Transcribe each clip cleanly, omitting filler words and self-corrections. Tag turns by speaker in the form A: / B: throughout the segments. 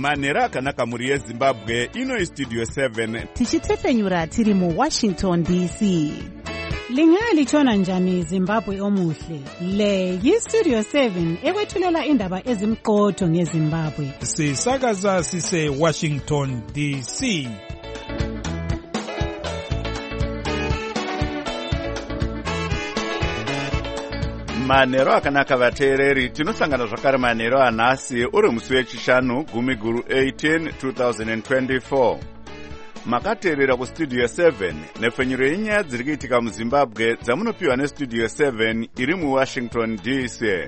A: manhero akanaka mhuri yezimbabwe. Ino Studio 7
B: tichitefenyura tiri muWashington DC.
C: Lingalitshona njani Zimbabwe omuhle? Le yiStudio 7 ekwethulela indaba ezimqotho ngeZimbabwe.
D: Sisakaza sise Washington DC.
A: manhero akanaka vateereri, tinosangana zvakare manhero anhasi uri musi wechishanu gumi guru 18 2024. makateerera kustudio 7 nepfenyuro yenyaya dziri kuitika muzimbabwe dzamunopiwa nestudio 7 iri muwashington DC.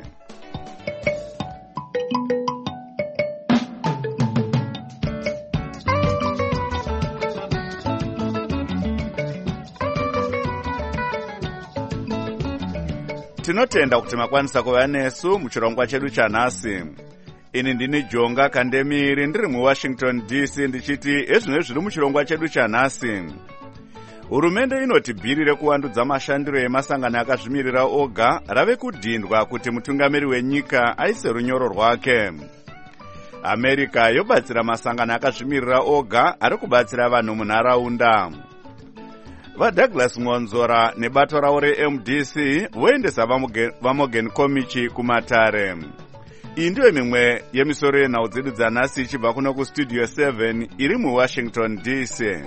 A: tinotenda kuti makwanisa kuva nesu muchirongwa chedu chanhasi. Ini ndini Jonga Kandemiri ndiri muWashington DC ndichiti ezvino zviri muchirongwa chedu chanhasi. Hurumende inotibhirire kuwandudza mashandiro emasangano akazvimirira oga rave kudhindwa kuti mutungamiri wenyika aise runyoro rwake. America yobatsira masangano akazvimirira oga ari kubatsira vanhu munharaunda. VaDouglas Ngonzora nebato ravo reMDC voendesa vaMorgan Komichi kumatare. Iyi ndiyo mimwe yemisoro yenhau dzedu dzanhasi ichibva kuno kustudio 7 iri muWashington DC.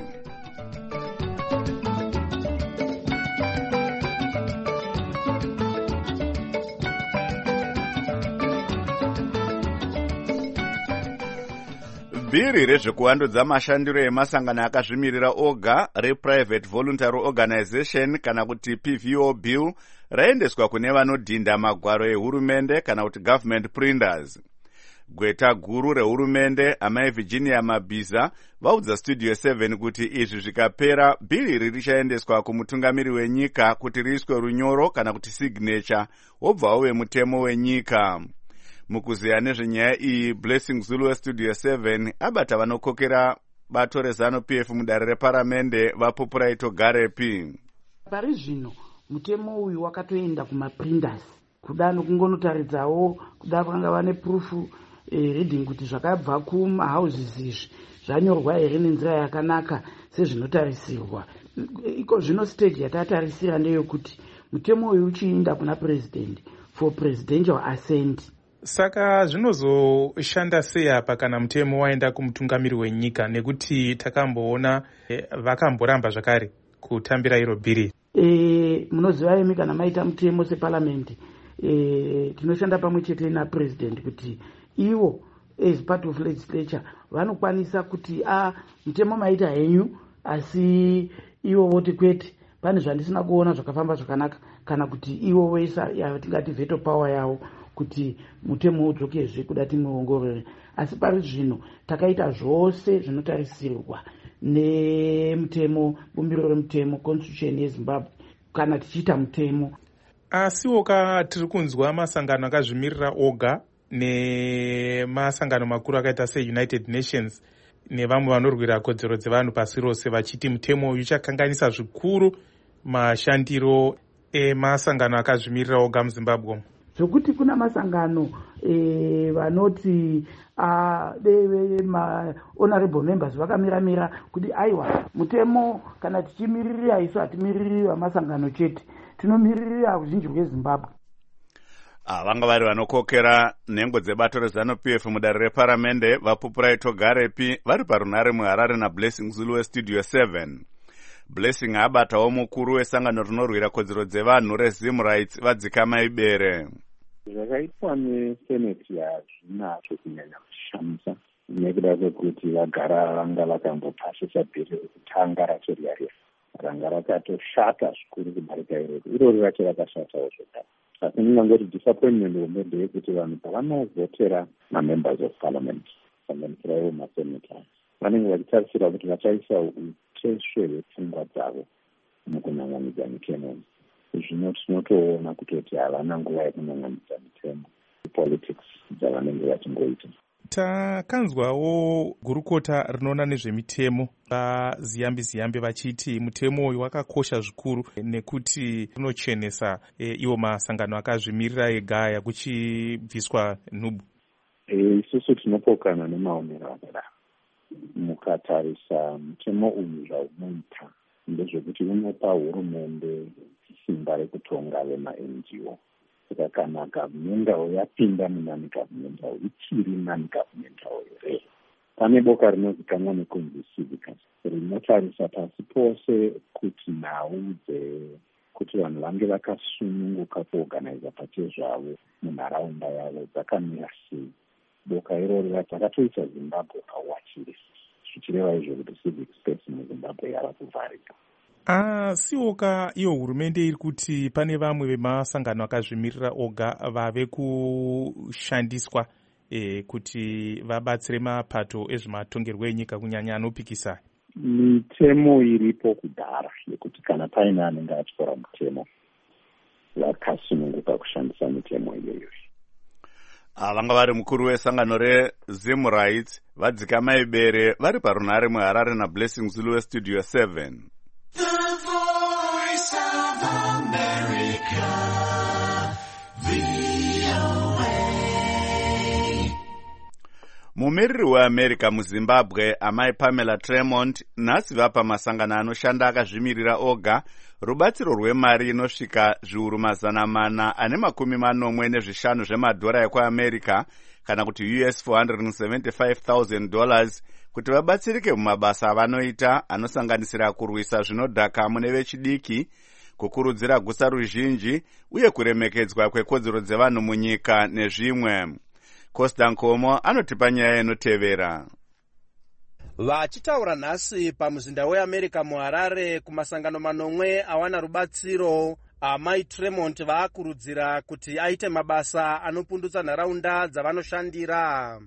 A: Bhiri rezvekuwandudza mashandiro emasangano akazvimirira oga rePrivate Voluntary Organization kana kuti PVO bill raendeswa kune vanodhinda magwaro ehurumende kana kuti government printers. Gweta guru rehurumende amai Virginia Mabhiza vaudza Studio 7 kuti izvi zvikapera bhiri iri richaendeswa kumutungamiri wenyika kuti riiswe runyoro kana kuti signature wobva uve mutemo wenyika. Mukuziya nezvenyaya iyi, Blessing Zulu weStudio 7 abata vanokokera bato reZANU-PF mudare reparamende vaPupuraito Garepi.
E: Pari zvino mutemo uyu wakatoenda kumaprinters kuda nokungonotaridzawo kuda kwanga vane proof reading kuti zvakabva kumahouses izvi zvanyorwa here nenzira yakanaka sezvinotarisirwa. Iko zvino stage yatatarisira ndeyokuti mutemo uyu uchiinda kuna president for presidential assent.
D: Saka zvinozoshanda sei apa kana mutemo waenda kumutungamiri wenyika, nekuti takamboona vakamboramba zvakare kutambira iro bhiri?
E: Munoziva imi kana maita mutemo separlament tinoshanda pamwe chete napresident kuti ivo as part of legislature vanokwanisa kuti mutemo maita henyu asi ivo voti kwete pane zvandisina kuona zvakafamba zvakanaka, kana kuti ivo vesa yatingati veto power yavo kuti mutemo udzokezve kuda timuongorore. Asi pari zvino takaita zvose zvinotarisirwa nemutemo, bumbiro remutemo, constitution yeZimbabwe kana tichiita mutemo.
D: Asiwo tiri kunzwa masangano akazvimirira oga nemasangano makuru akaita seUnited Nations nevamwe vanorwira kodzero dzevanhu pasi rose vachiti mutemo uyu uchakanganisa zvikuru mashandiro emasangano akazvimirira oga muZimbabwe.
E: Zvokuti kuna masangano vanoti honorable members vakamira kuti aiwa mutemo kana tichimiririra isu hatimiriri vamasangano chete, tinomiririra uzhinji hweZimbabwe.
A: Vanga vari vanokokera nhengo dzebato reZANU-PF mudare reparamende vaPupuraito Garepi vari parunare muHarare naBlessing Zulu weStudio 7. Blessing abatawo mukuru wesangano rinorwira kodzero dzevanhu reZim Rights vadzikama ibere.
F: Zvakaitwa neseneti hazvinazvo kunyanya kushamisa nekuda kwekuti vagara vanga vakambopasisa bhiri rekutanga racho ranga rakatoshata zvikuru kudarika iroro. Iroro racho rakashatawo zvakare. Asi ndingangoti disappointment homwe ndeyekuti vanhu pavanovhotera mamembers of parliament sanganisira ivo maseneta vanenge vachitarisira kuti vachaisa utesve hwepfungwa dzavo mukunanganidza mitemo. Zvino tinotoona kutoti havana nguva yekunanganidza mitemo politics dzavanenge vachingoita.
D: Takanzwawo gurukota rinoona nezvemitemo vaZiyambi vachiti mutemo uyu wakakosha zvikuru nekuti unochenesa iwo masangano akazvimirira ega kuchibviswa nhubu.
F: Isusu tinopokana nemaonero akadaro. Mukatarisa mutemo uyu zvaunoita ndezvekuti unopa hurumende simba rekutonga vema-NGO. Saka kana gavhumendao yapinda munani gavhumendao ichiri nani gavhumendao here. Pane boka rinozikanwa nekunzi Civicus rinotarisa pasi pose kuti nhau kuti vanhu vange vakasununguka kuorganiza pachezvavo munharaunda yavo dzakamira sei. Boka iroro rakatoisa Zimbabwe pawatchlist, zvichireva izvo kuti civic space muZimbabwe yava kuvharika.
D: Sioka iyo hurumende iri kuti pane vamwe vemasangano akazvimirira oga vave kushandiswa kuti vabatsire mapato ezvematongerwo enyika kunyanya anopikisa.
F: Mitemo iripo kudhara yekuti kana paine anenge atyora mutemo vakasununguka kushandisa mitemo iyoyo.
A: Vanga vari mukuru wesangano reZim Rights vadzika maibere vari parunhare muHarare naBlessing Zulu weStudio 7.
G: The Voice of America, VOA.
A: Mumiriri weAmerica muZimbabwe amai Pamela Tremont nhasi vapa masangano anoshanda akazvimirira oga rubatsiro rwemari inosvika zviuru 445 zvemadhora ekuAmerica kana kuti US $475,000 kuti vabatsirike mumabasa avanoita anosanganisira kurwisa zvinodhaka mune vechidiki, kukurudzira gusa ruzhinji uye kuremekedzwa kwekodzero dzevanhu munyika nezvimwe. Costa Nkomo anotipa nyaya inotevera.
H: Vachitaura nhasi pamuzinda weAmerica muHarare kumasangano manomwe awana rubatsiro, amai Tremont vaakurudzira kuti aite mabasa anopundutsa nharaunda dzavanoshandira.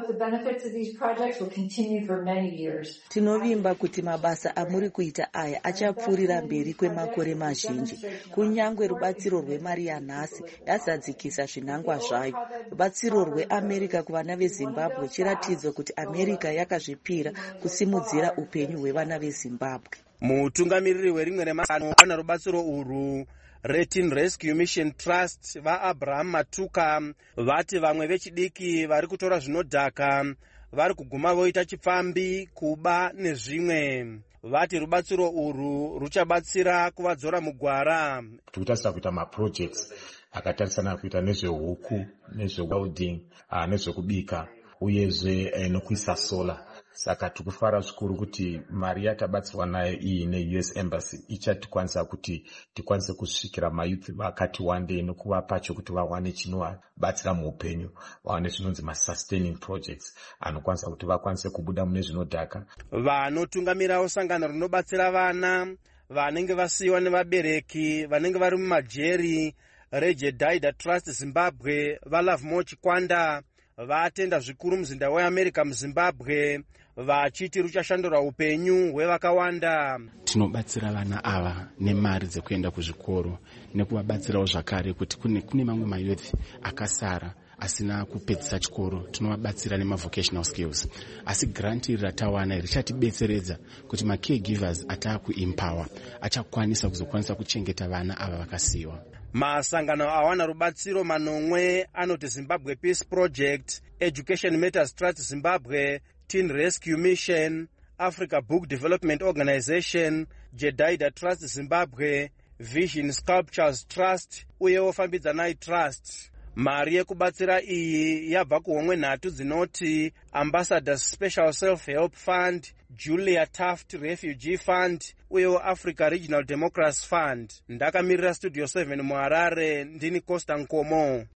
I: Tinovimba kuti mabasa amuri kuita aya achapfuurira mberi kwemakore mazhinji. Kunyangwe rubatsiro rwemari yanhasi yazadzikisa zvinangwa zvayo. Rubatsiro rweAmerica kuvana veZimbabwe chiratidzo kuti America yakazvipira kusimudzira upenyu hwevana veZimbabwe.
H: Mutungamiriri werimwe remasangano ana rubatsiro urwu Retin Rescue Mission Trust vaAbraham Matuka vati vamwe vechidiki vari kutora zvinodhaka vari kuguma voita chipfambi, kuba nezvimwe. Vati rubatsiro urwu ruchabatsira kuvadzora mugwara.
J: Tikutasira kuita maprojects akatarisana kuita nezvehuku, nezvewelding, nezvekubika uyezve nokuisa solar. Saka tikufara zvikuru kuti mari yatabatsirwa nayo iyi neUS Embassy ichatikwanisa kuti tikwanise kusvikira mayuth vakati wandei nokuvapa kuti vawane chinovabatsira muupenyu, vawane zvinonzi masustaining projects anokwanisa kuti vakwanise kubuda mune zvinodhaka.
H: Vanotungamirawo sangano rinobatsira vana vanenge vasiyiwa nevabereki vanenge vari mumajeri reJedida Trust Zimbabwe vaLovemore Chikwanda vatenda zvikuru muzinda weAmerica muZimbabwe vachiti ruchashandura upenyu hwevakawanda.
K: Tinobatsira vana ava nemari dzekuenda kuzvikoro nekuvabatsirawo zvakare kuti kune mamwe mayouth akasara asina kupedzisa chikoro, tinovabatsira nemavocational skills. Asi grant iri ratawana richatibetseredza kuti macaregivers ataakuempower achakwanisa kuzokwanisa kuchengeta vana ava vakasiyiwa.
H: Masangano awana rubatsiro manomwe anoti Zimbabwe Peace Project, Education Matters Trust Zimbabwe, Teen Rescue Mission, Africa Book Development Organization, Jedida Trust Zimbabwe, Vision Sculptures Trust uyewo Fambidzanai Trust. Mari yekubatsira iyi yabva kuhomwe nhatu dzinoti Ambassadors Special Self-Help Fund, Julia Taft Refugee Fund uyewo Africa Regional Democracy Fund. Ndakamirira Studio 7 muHarare, ndini Costa Nkomo.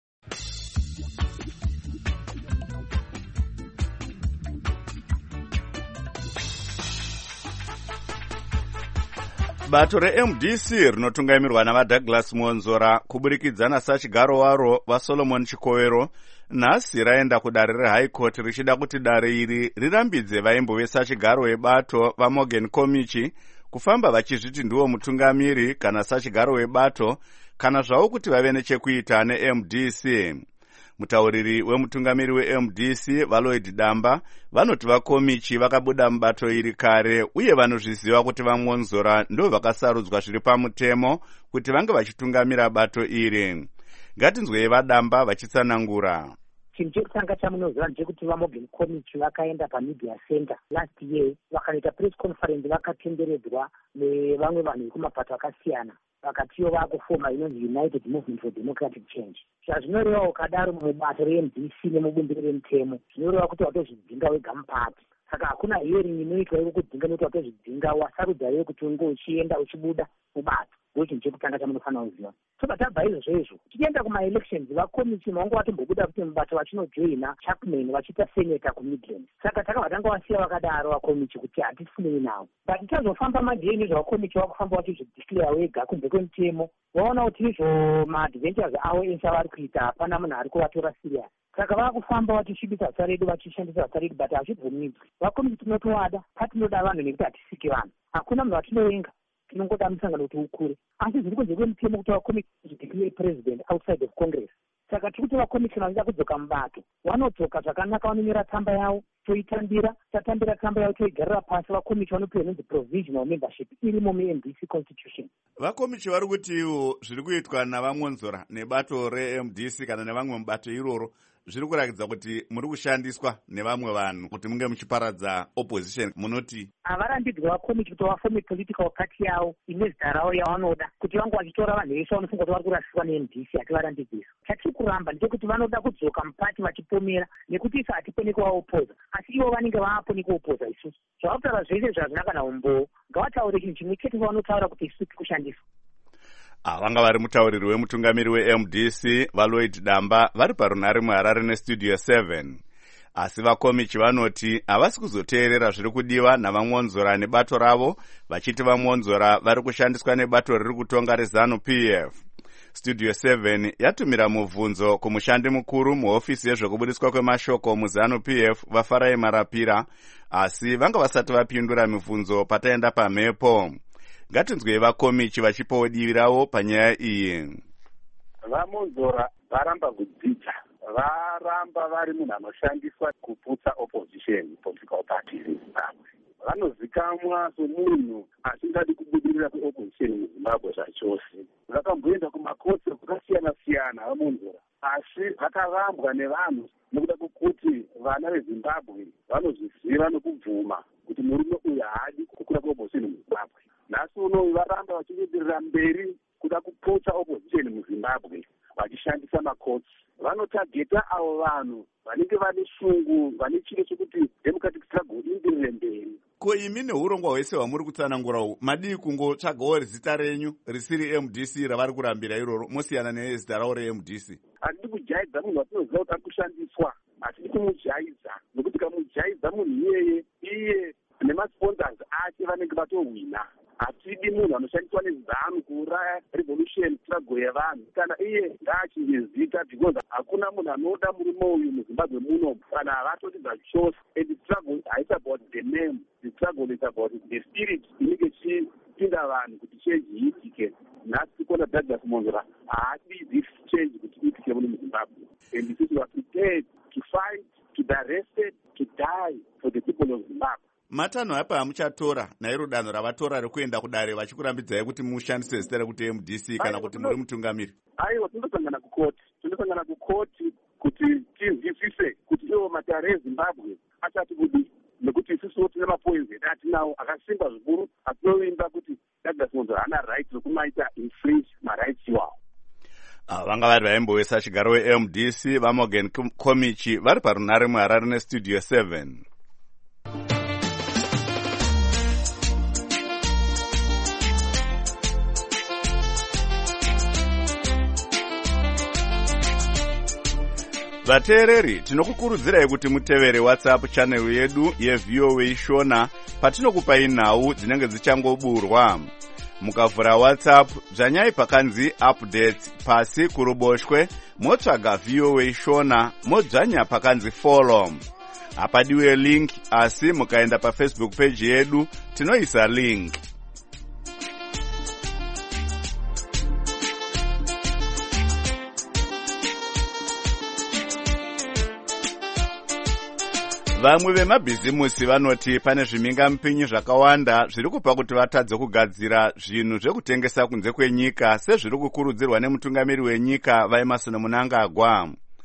A: Bato reMDC rinotungaimirwa navaDouglas Monzora kuburikidza nasachigaro waro vaSolomon Chikowero nhasi raenda kudare reHigh Court richida kuti dare iri rirambidze vaimbo vesachigaro webato vaMorgan Komichi kufamba vachizviti ndiwo mutungamiri kana sachigaro webato kana zvavo kuti vave nechekuita neMDC. Mutauriri wemutungamiri weMDC vaLloyd Damba vanoti vaKomichi vakabuda mubato iri kare uye vanozviziva kuti vaMonzora ndo vakasarudzwa zviri pamutemo kuti vange vachitungamira bato iri. Ngatinzwei vaDamba vachitsanangura.
L: chinhu chekutanga chamunoziva ndechekuti vaMorgan Committee vakaenda pamedia center last year vakanoita press conference vakatenderedzwa nevamwe vanhu vekumapato akasiyana vakatiwo vakufoma inonzi United Movement for Democratic Change. Zvazvinoreva ukadaro mubato reMDC nemubumbiro remutemo zvinoreva kuti watozvidzinga wega mupati. Saka hakuna hearing inoitwa yekudzinga nekuti watozvidzinga wasarudza iwe kuti unge uchienda uchibuda mubato. Ndochinhu chekutanga chamunofanira kuziva. Tobva tabva izvozvo tichienda kuma-elections vakomiti vangu vatombobuda kuti mubato vachinojoina Chapman vachiita senator kuMidlands. Saka takabva tanga wasiya vakadaro vakomiti kuti hatifunei navo. But tazofamba madhei nezvavakomiti vakufamba vachizvideclare wega kunze kwemutemo vaona kuti izvo maadventures avo ense vari kuita hapana munhu ari kuvatora serious. Saka vakufamba vachishibisa zita redu vachishandisa zita redu but hazvibvumidzwi. Vakomiti tinotovada patinoda vanhu nekuti hatisiki vanhu. Hakuna munhu watinovenga. Tinongoda musangano kuti ukure. Asi zviri kunze kwemutemo kuti vakomiti declare president outside of Congress. Saka tiri kuti vakomiti vanoda kudzoka mubato vanodzoka zvakanaka vanonyora tsamba yavo toitambira tatambira tsamba yavo toigarira pasi vakomiti vanopiwa inonzi provisional membership irimo muMDC constitution.
A: Vakomiti vari kuti ivo zviri kuitwa navamonzora nebato reMDC kana nevamwe mubato iroro zviri kurakidza kuti muri kushandiswa nevamwe vanhu kuti munge muchiparadza opposition. Munoti
L: havarambidzwa vakomiti kuti vafome political party yavo ine zita ravo yavanoda kuti vange vachitora vanhu vese vanofunga kuti vari kurasiswa neMDC hativarambidzisa. Chatiri kuramba ndechekuti vanoda kudzoka mupati vachipomera nekuti isu hatiponi kuvaopoza asi ivo vanenge vaaponi kuopoza isusu. Zvavakutaura zvese zvazvina kana umbowo ngavataure chinhu chimwe chete vanotaura kuti isusu tiri kushandiswa.
A: Vanga vari mutauriri wemutungamiri weMDC vaLloyd Damba vari parunhare muHarare nestudio 7. Asi vakomiti vanoti havasi kuzoteerera zviri kudiwa navamonzora nebato ravo vachiti vamonzora vari kushandiswa nebato riri kutonga reZANU-PF. Studio 7 yatumira mubvunzo kumushandi mukuru muhofisi yezvekubudiswa kwemashoko muZANU-PF vaFarai Marapira asi vanga vasati vapindura mibvunzo pataenda pamhepo. Ngatinzwei vakomiti vachipawo divi ravo panyaya iyi.
F: Vamonzora varamba kudzidza, varamba vari munhu anoshandiswa kuputsa opposition political parties muZimbabwe. Vanozikamwa somunhu asingadi kubudirira kweopposition muZimbabwe zvachose. Vakamboenda kumakotsi akasiyana siyana vamonzora asi vakavambwa nevanhu nekuda kwokuti vana veZimbabwe vanozviziva nekubvuma kuti murume uyu haadi kukura kweopposition muZimbabwe. Nhasi unowu varamba vachienderera mberi kuda kuputsa opposition muZimbabwe vachishandisa makotsi. Vanotageta avo vanhu vanenge vane shungu vane chiro chekuti democratic struggle ienderere mberi.
A: Ko imi neurongwa hwese hwamuri kutsanangura uhu madii kungotsvagawo zita renyu risiri MDC ravari kurambira iroro mosiyana nezita ravo reMDC?
F: Hatidi kujaidza munhu watinoziva kuti ari kushandiswa, hatidi kumujaidza nokuti kamujaidza munhu iye nemasponsors ake vanenge vatohwina. Hatidi munhu anoshandiswa neZANU kuuraya revolution struggle yevanhu kana iye ngaachinje zita because hakuna munhu anoda murume uyu muZimbabwe muno kana havatoti zvachose. And the struggle is about the name, the struggle is about the spirit inenge chipinda vanhu kuti change iitike. Nhasi tikona Douglas Monzora haadi this change kuti iitike muno muZimbabwe. And this is what we prepared to fight, to be arrested, to die for the people of Zimbabwe.
A: Matanho apa amuchatora nairo danho ravatora rekuenda kudare vachikurambidzai kuti mushandise zita rekuti MDC kana kuti muri mutungamiri?
F: Aiwa, tindosangana kukoti kuti tinzwisise kuti iwo matare eZimbabwe achati kudi nekuti isusu tine mapoints edu atinawo akasimba zvikuru atinovimba kuti Douglas Monzora hana right rekumaita infringe marights iwawo.
A: Vanga vari vaimbowesa chigaro weMDC vaMorgan Committee vari parunhare muHarare nestudio 7. Vateereri, tinokukurudzirai kuti mutevere WhatsApp channel yedu yeVOA Shona patinokupai nhau dzinenge dzichangoburwa. Mukavhura WhatsApp dzvanyai pakanzi updates pasi kuruboshwe motsvaga VOA Shona modzvanya pakanzi follow. Hapadiwe link asi mukaenda paFacebook page yedu tinoisa link. Vamwe vemabhizimusi vanoti pane zvimingamupinyi zvakawanda zviri kupa kuti vatadze kugadzira zvinhu zvekutengesa kunze kwenyika sezviri kukurudzirwa nemutungamiri wenyika vaEmmerson Mnangagwa.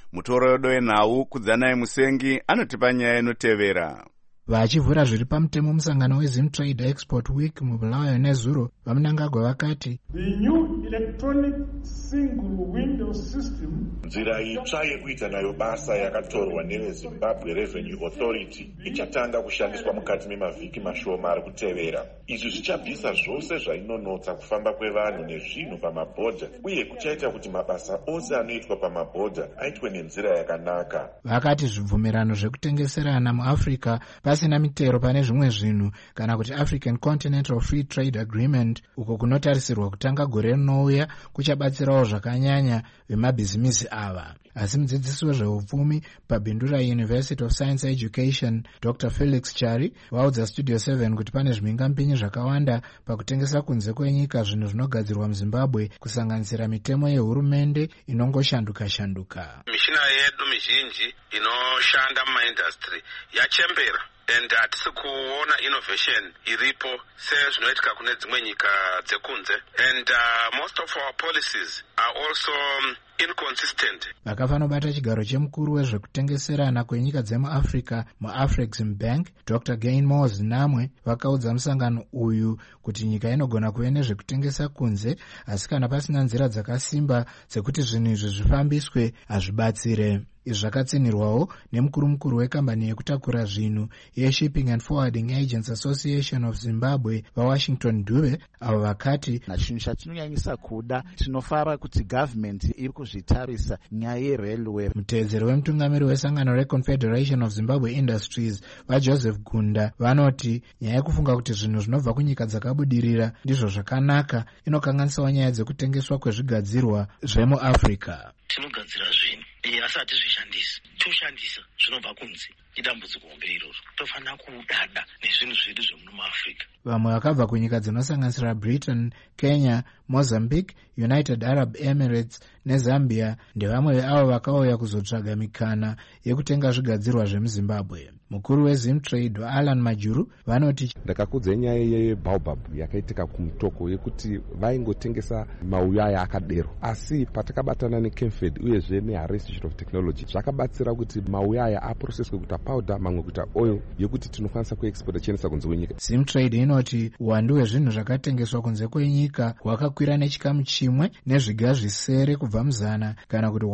A: Mutoro wedu wenhau Kudzanai Musengi anotipa nyaya inotevera.
M: Vachivhura zviri pamutemo musangano weZim Trade Export Week muBulawayo neZuro, vaMnangagwa vakati
N: The new electronic single window system,
O: nzira itsva yekuita nayo basa yakatorwa neveZimbabwe Revenue Authority ichatanga kushandiswa mukati memavhiki mashoma ari kutevera. Izvi zvichabvisa zvose zvainonotsa kufamba kwevanhu nezvinhu pamabhodha uye kuchaita kuti mabasa ose anoitwa pamabhodha aitwe nenzira yakanaka.
M: Vakati zvibvumirano zvekutengeserana muAfrica pasina mitero pane zvimwe zvinhu kana kuti African Continental Free Trade Agreement uko kunotarisirwa kutanga gore rinouya kuchabatsirawo zvakanyanya vemabhizimisi ava. Asi mudzidzisi wezveupfumi paBindura University of Science Education Dr. Felix Chari vaudza Studio 7 kuti pane zvimhingamupinyi zvakawanda pakutengesa kunze kwenyika zvinhu zvinogadzirwa muZimbabwe kusanganisira mitemo yehurumende inongoshanduka-shanduka.
P: Mishina yedu mizhinji inoshanda mumaindustry yachembera and hatisi kuona innovation iripo sezvinoitika kune dzimwe nyika dzekunze and most of our policies are also inconsistent.
M: Vakafanobata chigaro chemukuru wezvekutengeserana kwenyika dzemuAfrica muAfreximbank Dr. Gainmore Zinamwe vakaudza musangano uyu kuti nyika inogona kuve nezvekutengesa kunze asi kana pasina nzira dzakasimba dzekuti zvinhu izvi zvifambiswe hazvibatsire. Izvi zvakatsinirwawo nemukuru wekambani yekutakura zvinhu yeShipping and Forwarding Agents Association of Zimbabwe vaWashington Dube, avo vakati
Q: chinhu chatinonyanyisa kuda tinofara kuti government iri kuzvitarisa nyaya yerailway.
M: Muteedzeri wemutungamiri wesangano reConfederation of Zimbabwe Industries vaJoseph Gunda vanoti nyaya yekufunga kuti zvinhu zvinobva kunyika dzakabudirira ndizvo zvakanaka inokanganisawo nyaya dzekutengeswa kwezvigadzirwa zvemuAfrica.
R: Tinogadzira zvinhu asi hatizvishandisi, toshandisa zvinobva kunze. Idambudziko hombe iroro, tofanira kudada nezvinhu zvedu zvemuAfrica.
M: Vamwe vakabva kunyika dzinosanganisira Britain, Kenya, Mozambique, United Arab Emirates neZambia ndevamwe veavo vakauya kuzotsvaga mikana yekutenga zvigadzirwa zvemuZimbabwe. Mukuru weZim Trade Alan Majuru vanoti
S: ndakakudza nyaya yeBaobab yakaitika kumutoko yekuti vaingotengesa mauyu aya akadero, asi patakabatana neCamfed uyezve neHarris Institute of Technology zvakabatsira kuti mauyu aya aprocesswe kuita powder mamwe kuita oil yekuti tinokwanisa kuexporta chiendesa kunze kwenyika.
M: Zim Trade inoti uwandu hwezvinhu zvakatengeswa kunze kwenyika hwakakwira nechikamu chimwe nezviga zvisere kubva muzana kana kuti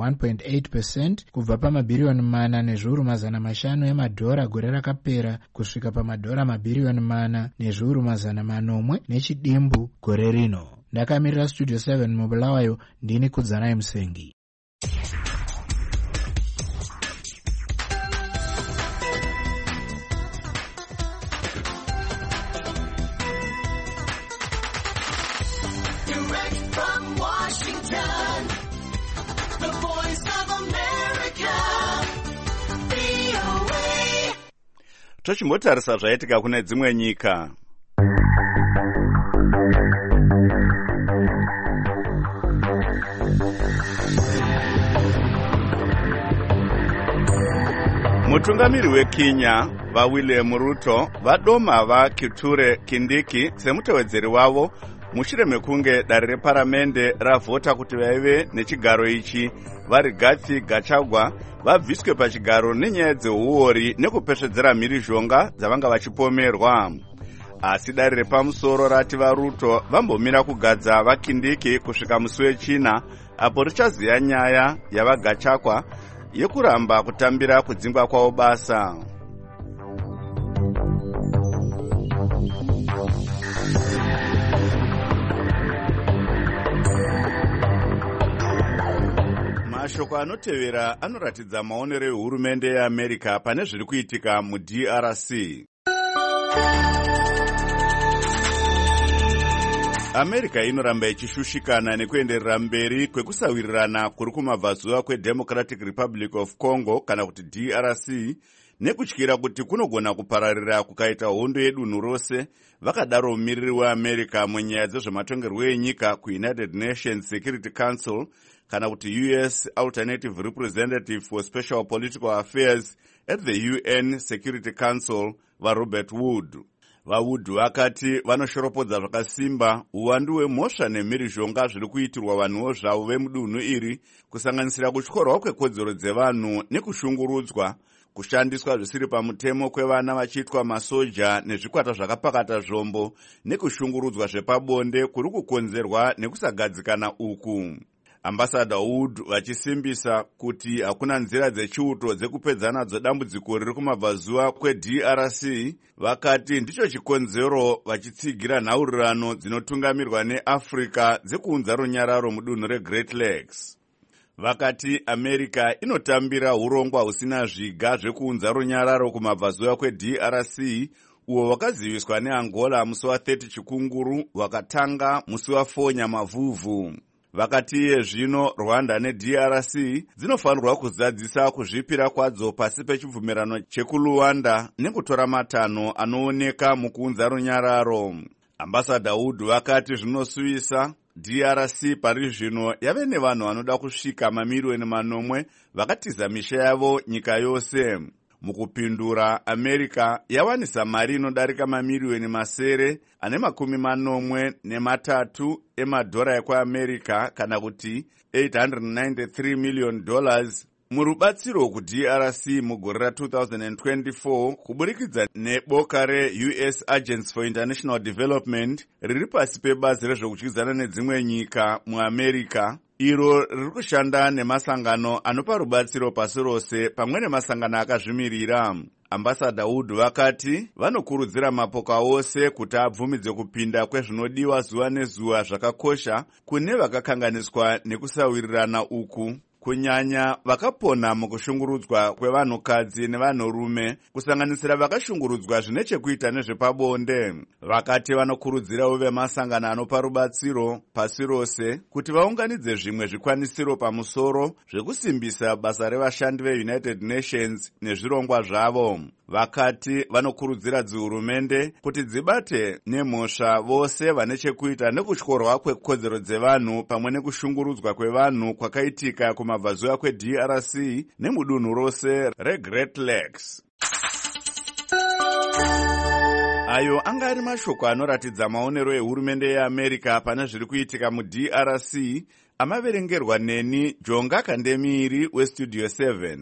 M: 1.8% kubva pamabhiriyoni 4 nezviuru mazana 5 emadhora gore rakapera kusvika pamadhora mabhiriyoni 4 nezviuru mazana 8 nechidimbu gore rino. Ndakamirira Studio 7 muBulawayo, ndini Kudzanai Musengi.
A: Tochimbotarisa zvaitika kune dzimwe nyika. Mutungamiri weKenya vaWilliam Ruto vadoma vaKithure Kindiki semutevedzeri wavo mushure mekunge dare reparamende ravhota kuti vaive nechigaro ichi vari Rigathi Gachagua vabviswe pachigaro nenyaya dzeuori nekupesvedzera mhirizhonga dzavanga vachipomerwa. Asi dare repamusoro rati vaRuto vambomira kugadza vaKindiki kusvika musi wechina apo richaziya nyaya yavaGachagua yekuramba kutambira kudzingwa kwavo basa. Mashoko anotevera anoratidza maonero ehurumende yeAmerica pane zviri kuitika muDRC. America inoramba ichishushikana nekuenderera mberi kwekusawirirana kuri kumabvazuva kweDemocratic Republic of Congo kana kuti DRC nekutyira kuti kunogona kupararira kukaita hondo yedunhu rose. Vakadaro mumiriri weAmerica munyaya dzezvematongerwo enyika kuUnited Nations Security Council kana kuti US Alternative Representative for Special Political Affairs at the UN Security Council vaRobert Wood. vawood vakati vanoshoropodza zvakasimba uwandu hwemhosva nemhirizhonga zviri kuitirwa vanhuwo zvavo vemudunhu iri, kusanganisira kutyorwa kwekodzero dzevanhu nekushungurudzwa, kushandiswa zvisiri pamutemo kwevana vachiitwa masoja nezvikwata zvakapakata zvombo, nekushungurudzwa zvepabonde kuri kukonzerwa nekusagadzikana uku. Ambassador Wood vachisimbisa kuti hakuna nzira dzechiuto dzekupedza nadzo dambudziko riri kumabvazuva kweDRC, vakati ndicho chikonzero vachitsigira nhaurirano dzinotungamirwa neAfrica dzekuunza runyararo mudunhu reGreat Lakes. Vakati America inotambira urongwa husina zviga zvekuunza runyararo kumabvazuva kweDRC, uwo wakaziviswa neAngola musi wa30 Chikunguru wakatanga musi wa4 Nyamavhuvhu. Vakati iye zvino Rwanda neDRC dzinofanirwa kuzadzisa kuzvipira kwadzo pasi pechibvumirano chekuLuanda nekutora matanho anooneka mukuunza runyararo. Ambassador Wood vakati zvinosuvisa DRC pari zvino yave nevanhu vanoda kusvika mamiliyoni manomwe vakatiza misha yavo nyika yose. Mukupindura, America yawanisa mari inodarika mamiliyoni masere ane $83 emadhora ekwaAmerica, kana kuti $893 million murubatsiro kuDRC mugore ra2024 kuburikidza neboka reUS Agency for International Development riri pasi pebazi rezvokutyizana nedzimwe nyika muAmerica, iro riri kushanda nemasangano anopa rubatsiro pasi rose pamwe nemasangano akazvimirira. Ambassador Wood vakati vanokurudzira mapoka ose kuti abvumidze kupinda kwezvinodiwa zuva nezuva zvakakosha kune vakakanganiswa nekusawirirana uku, kunyanya vakapona mukushungurudzwa kwevanhukadzi nevanhurume, kusanganisira vakashungurudzwa zvine chekuita nezvepabonde. Vakati vanokurudzirawo vemasangano anopa rubatsiro pasi rose kuti vaunganidze zvimwe zvikwanisiro pamusoro zvekusimbisa basa revashandi veUnited Nations nezvirongwa zvavo. Vakati vanokurudzira dzihurumende kuti dzibate nemhosva vose vane chekuita nekutyorwa kwekodzero dzevanhu pamwe nekushungurudzwa kwevanhu kwakaitika kumabvazuva kweDRC nemudunhu rose reGreat Lakes. Ayo anga ari mashoko anoratidza maonero ehurumende yeAmerica pane zviri kuitika muDRC, amaverengerwa neni Jonga Kandemiri weStudio 7.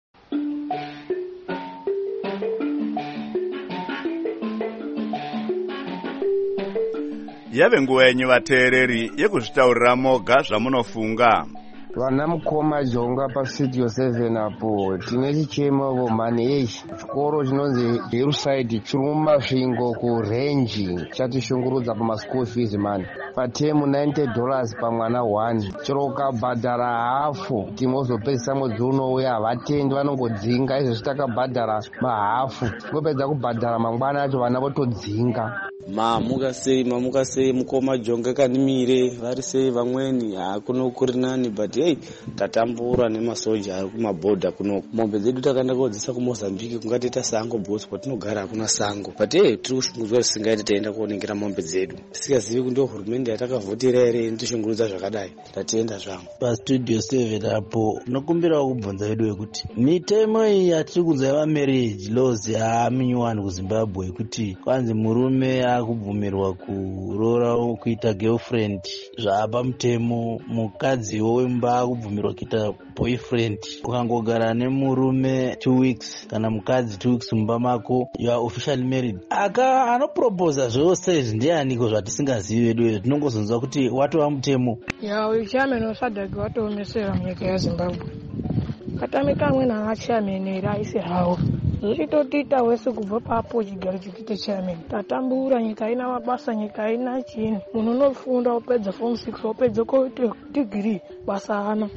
A: Yave nguva yenyu vateereri yekuzvitaurira moga zvamunofunga.
T: Vana mukoma Jonga paStudio 7 apo tine chichemo vomhani yechi chikoro chinonzi Hillside chiri mumasvingo kurenji chatishungurudza pamaschool fees mani patemu $90 pamwana 1 chero ukabhadhara hafu timozopedzisa mwedzi unouya havatendi vanongodzinga. Izvo zvitakabhadhara mahafu ngopedza kubhadhara mangwana acho vana votodzinga.
U: Mamuka sei mukoma Jonga Kandemiri vari sei vamweni kuno kuri nani, but hey tatambura nemasoja ari kumabhodha kuno. Mombe dzedu takaenda kodzisa kuMozambique kungatoita sango boss kwatinogara hakuna sango, but hey tiri kushungurudzwa zvisingaiti taenda koonekera mombe dzedu tisingazivi kuti hurumende yatakavhotera here inotoshungurudza zvakadai. Tatienda zvangu
V: paStudio 7 apo nokumbirawo kubvunza vedu wekuti mitemo iyi yatiri kunzwa yemamarriage laws yaaminyowani kuZimbabwe kuti kwanzi murume akubvumirwa kuroora kuita girlfriend zvaapa mutemo, mukadziwo wemba akubvumirwa kuita boyfriend. Ukangogara nemurume 2 weeks kana mukadzi 2 weeks mumba mako you are officially married. Anoproposa zvose izvi ndianiko zvatisingazivi vedu izvi tinongozonzwa kuti watova mutemo.
W: Uyu chairman waSADC watoomesera munyika yaZimbabwe. Katamika amweni anachairman ere aisi hawo. Zvichitotiita wese kubva papo chigaro chekuite chairman. Tatambura, nyika haina mabasa, nyika haina chini. Munhu unofunda wopedza form 6 wopedza koite degree basa hana.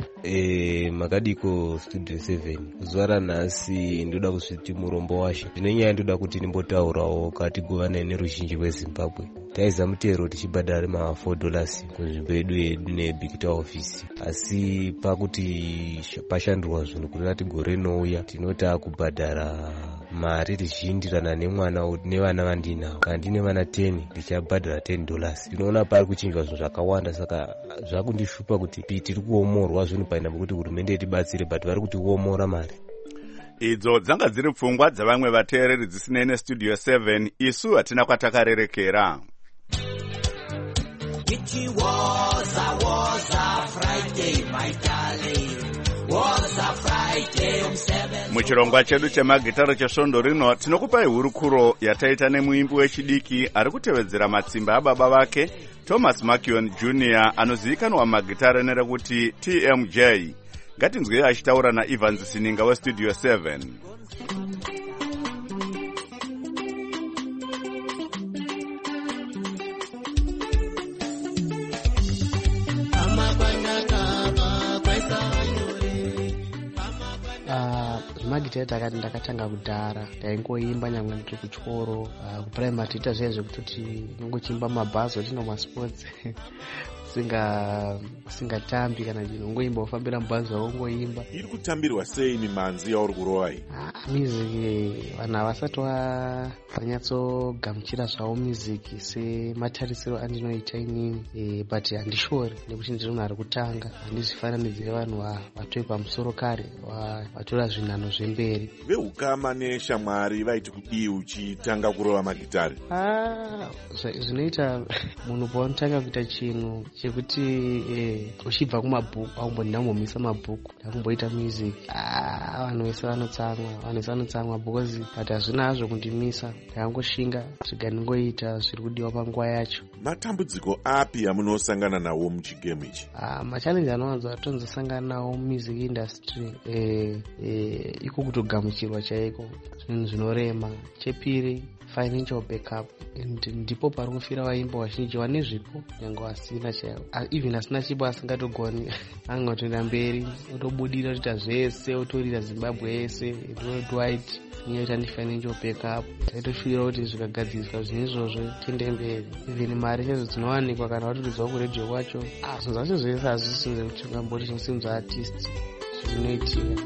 X: Makadiko Studio 7 zuva ranhasi ndoda kusviti murombo washo. Zvine nyaya ndoda kuti nimbotaurawo katigovana neruzhinji rweZimbabwe. Taiza mutero tichibhadhara $4 kunzvimbo yedu nebikita office, asi pakuti pashandurwa zvinhu kuti gore rinouya tinota kubhadhara mari tichiindirana nemwana nevana vandinavo. Kana ndine vana 10 ndichabhadhara $10. Tinoona pari kuchinjwa zvinhu zvakawanda, saka zvakundishupa kuti tiri kuomorwa zvinhu paina pekuti hurumende itibatsire, but vari kutiomora mari.
A: idzo dzanga dziri pfungwa dzavamwe vateereri dzisinei nestudio 7. isu hatina kwatakarerekera.
G: It was a Friday, my darling. Was a Friday on 7.
A: Muchirongwa chedu chemagitaro chesvondo rino tinokupai hurukuro yataita nemuimbi wechidiki ari kutevedzera matsimba ababa vake Thomas Makion Jr. anozivikanwa magitaro nerekuti TMJ. Ngatinzwei achitaura naEvans Sininga westudio 7.
B: magitari takati ndakatanga kudhara ndaingoimba nyangwe ndiri kuchikoro kupuraimari tiita zvee zvekutoti nongochimba mabhazi otino masports singatambi kana chino ungoimba ufambira mubhazi wako ungoimba.
O: Iri kutambirwa sei mimanzi yauri kurovai?
B: Music vanhu havasati vanyatsogamuchira zvavo music sematarisiro andinoita inini, but handishori nekuti ndiri munhu ari kutanga, handizvifananidzire vanhu vatoi pamusoro kare vatora zvinhanho zvemberi.
O: Veukama neshamwari vaiti kudii uchitanga kurova magitari?
B: Zvinoita munhu paunotanga kuita chinhu chekuti uchibva kumabhuku aumboti ndambomisa mabhuku ndakumboita music, vanhu vese vanotsamwa because but hazvina hazvo kundimisa, ndakangoshinga zviga ndingoita zviri kudiwa panguva yacho.
O: Matambudziko api amunosangana nawo muchigemu ichi?
B: Machallenji anowanzo atonzosangana nawo music industry iko kutogamuchirwa chaiko, zvinhu zvinorema. Chepiri financial backup, ndipo pari kufira vaimba vazhinji vane zvipo nyange vasina chaivo, even asina chipo asingatogoni angatoenda mberi otobudira otoita zvese, otorira Zimbabwe yese worldwide inoita nefinancial backup. Taitoshuvira kuti zvikagadziriswa zvine izvozvo tiende mberi, even mari chadzo dzinowanikwa kana watoridzawo kuredhiyo kwacho. Zvinhu zvacho zvese hazvisinze kuti ungamboti chinosimudza artist zvinoitika.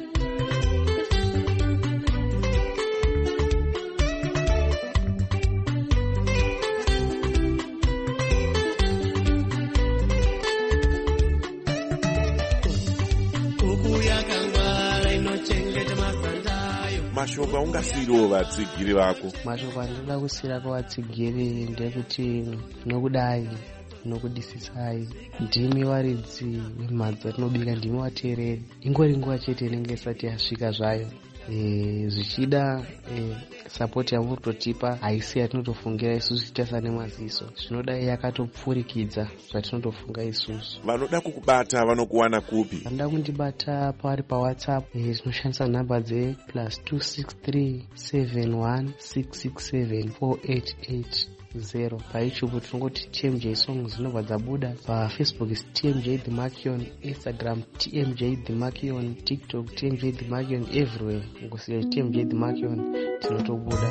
O: Mashoko aungasiyirawo vatsigiri vako?
B: Mashoko andinoda kusiyira kuvatsigiri ndekuti nokudai, nokudisisai, ndimi varidzi vemhadzi dzatinobika, ndimi vateereri. Ingori nguva chete inenge isati yasvika zvayo, zvichida sapoti yamuritotipa haisi yatinotofungira isusu tichasa nemaziso, zvinodai yakatopfurikidza zvatinotofunga isusu.
O: Vanoda kukubata vanokuwana kupi?
B: Vanoda kundibata pavari paWhatsApp, tinoshandisa nhamba dze +263 71667 488. PaYouTube tinongoti TMJ Songs dzinobva dzabuda. PaFacebook is TMJ The Makion, Instagram TMJ The Makion, TikTok TMJ The Makion, everywhere ngosira TMJ The Makion tinotobuda.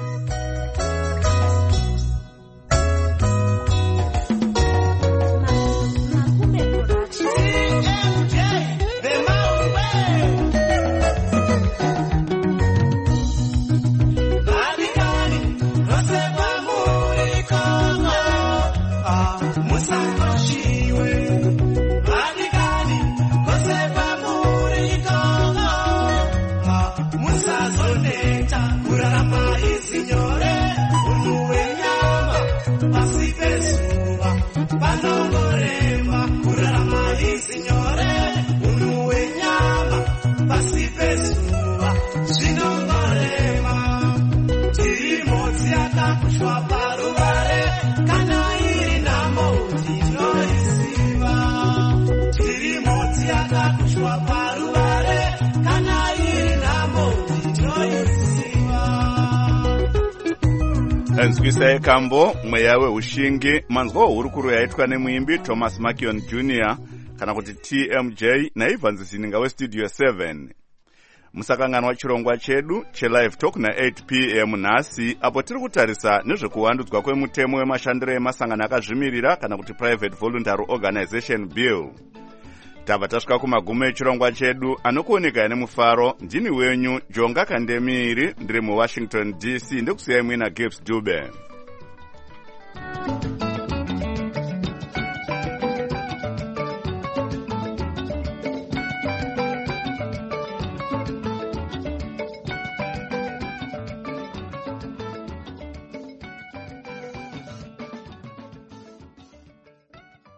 A: Enzwisai kambo mweya weushingi, manzwa hurukuro yaitwa nemuimbi Thomas Makion Jr. kana kuti TMJ naEvans Sininga westudio 7. Musakanganwa chirongwa chedu chelive talk na 8 p.m. nhasi, apo tiri kutarisa nezvekuwandudzwa kwemutemo wemashandiro emasangano akazvimirira kana kuti private voluntary organization bill. Tabva tasvika kumagumo echirongwa chedu. Anokuoneka nemufaro ndini wenyu Jonga Kandemiri, ndiri muWashington DC, ndekusiyai mwina Gibbs Dube.